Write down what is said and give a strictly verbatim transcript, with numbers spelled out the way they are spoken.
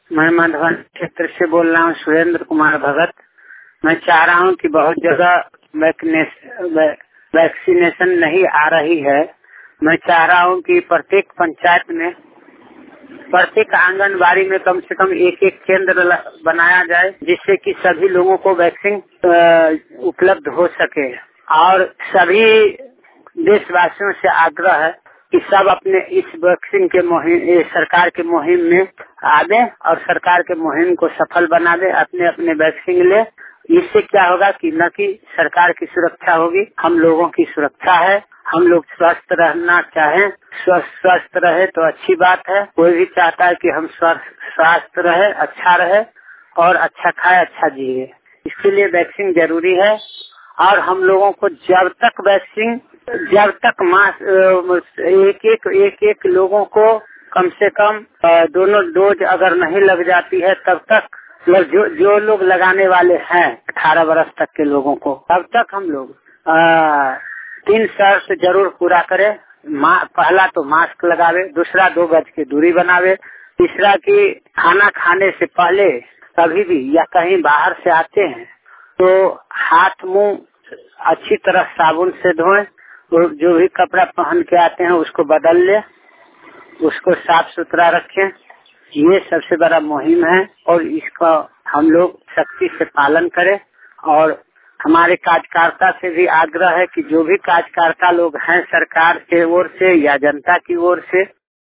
मैं मधुबन क्षेत्र से बोल रहा हूँ, सुरेंद्र कुमार भगत। मैं चाह रहा हूँ कि बहुत जगह वैक्सीनेशन नहीं आ रही है। मैं चाह रहा हूँ कि प्रत्येक पंचायत में, प्रत्येक आंगनबाड़ी में कम से कम एक एक केंद्र बनाया जाए, जिससे कि सभी लोगों को वैक्सीन उपलब्ध हो सके। और सभी देशवासियों से आग्रह है कि सब अपने इस वैक्सीन के मुहिम, सरकार के मुहिम में आगे और सरकार के मुहिम को सफल बना दे, अपने अपने वैक्सीन ले। इससे क्या होगा कि न कि सरकार की सुरक्षा होगी, हम लोगों की सुरक्षा है। हम लोग स्वस्थ रहना चाहें, स्वस्थ स्वस्थ रहे तो अच्छी बात है। कोई भी चाहता है कि हम स्वस्थ स्वस्थ रहे, अच्छा रहे और अच्छा खाए, अच्छा जिए। इसके लिए वैक्सीन जरूरी है। और हम लोगों को जब तक वैक्सीन, जब तक मास एक एक एक एक लोगों को कम से कम दोनों डोज अगर नहीं लग जाती है, तब तक जो जो लोग लगाने वाले हैं अठारह वर्ष तक के लोगों को, तब तक हम लोग आ, तीन शर्त जरूर पूरा करें। पहला तो मास्क लगावे, दूसरा दो गज की दूरी बनावे, तीसरा कि खाना खाने से पहले कभी भी या कहीं बाहर से आते हैं तो हाथ मुंह अच्छी तरह साबुन से धोएं। तो जो भी कपड़ा पहन के आते हैं उसको बदल ले, उसको साफ सुथरा रखें। ये सबसे बड़ा मुहिम है और इसका हम लोग सख्ती से पालन करें। और हमारे कार्यकर्ता से भी आग्रह है कि जो भी कार्यकर्ता लोग हैं सरकार के ओर से या जनता की ओर से,